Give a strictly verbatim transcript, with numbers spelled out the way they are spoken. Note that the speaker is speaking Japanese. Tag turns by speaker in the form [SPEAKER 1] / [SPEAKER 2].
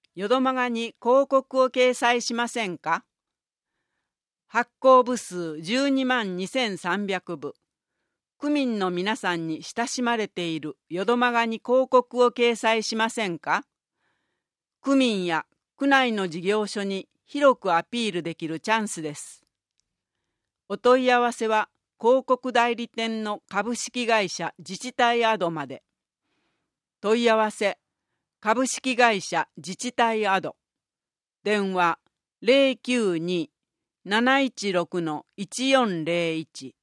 [SPEAKER 1] 淀マガに広告を掲載しませんか？発行部数じゅうにまんにせんさんびゃくぶ。区民の皆さんに親しまれている淀マガに広告を掲載しませんか？区民や区内の事業所に広くアピールできるチャンスです。お問い合わせは広告代理店の株式会社自治体アドまで。問い合わせ株式会社自治体アド。電話 ゼロきゅうに なないちろく いちよんゼロいち